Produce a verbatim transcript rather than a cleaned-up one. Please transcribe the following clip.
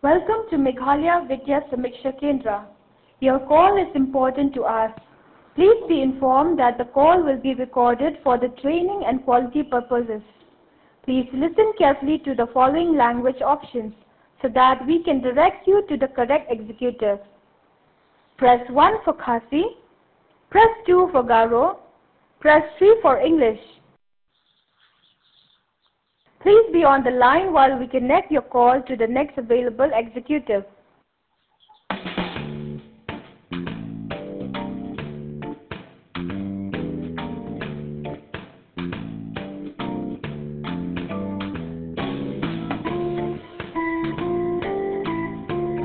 Welcome to Meghalaya Vidya Samiksha Kendra. Your call is important to us. Please be informed that the call will be recorded for the training and quality purposes. Please listen carefully to the following language options so that we can direct you to the correct executive. Press one for Khasi, press two for Garo, press three for English. Please be on the line while we connect your call to the next available executive.